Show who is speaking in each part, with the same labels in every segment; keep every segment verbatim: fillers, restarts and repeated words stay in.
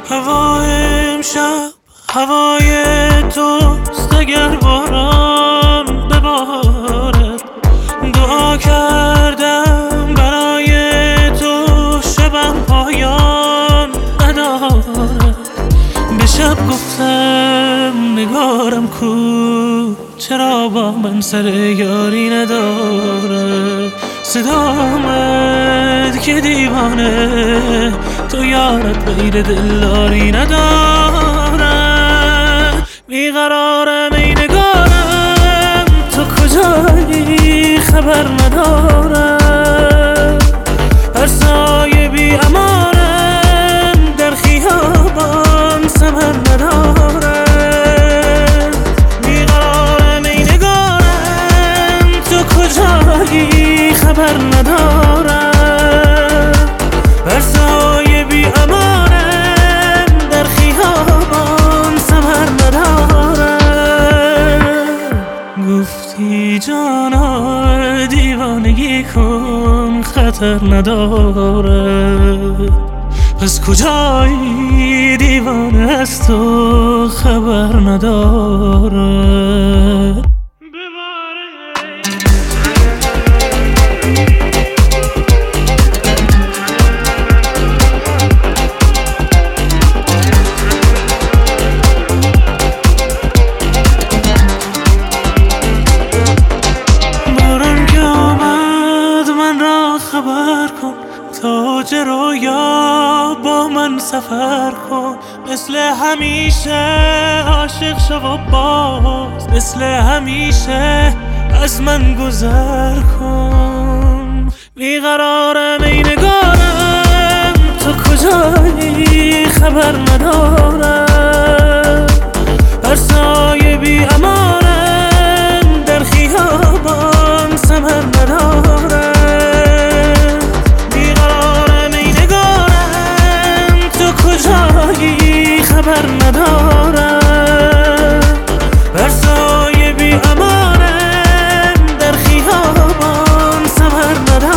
Speaker 1: هوای امشب هوای توست، اگر باران ببارد. دعا کردم برای تو، شبم پایان ندارد. به شب گفتم نگارم کو، چرا با من سر یاری ندارد. صدا آمد که دیوانه تو یارت غیر دلداری ندارد. بیقرارم ای نگارم، تو کجایی خبر ندارم. هر سایه بی امانم در خیابان ثمر ندارد. بیقرارم ای نگارم، تو کجایی خبر ندارم. هر سایه بی امانم در خیابان ثمر ندارد. گفتی جانا دیوانگی کن، خطر ندارد. پس کجایی دیوانه از تو خبر ندارد. خبر کن تاج رویا با من سفر کن. مثل همیشه عاشق شو و باز، مثل همیشه از من گذر کن. بیقرارم ای نگارم، تو کجایی خبر ندارم. هر سایه بی امانم در خیابان ثمر ندارم. کجایی خبر ندارم. بر سایه بی امانم در خیابان ثمر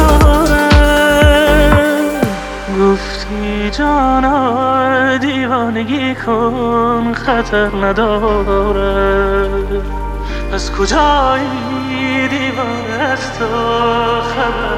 Speaker 1: ندارم. گفتی جانا دیوانگی کن، خطر ندارد. پس کجایی دیوانه از تو خبر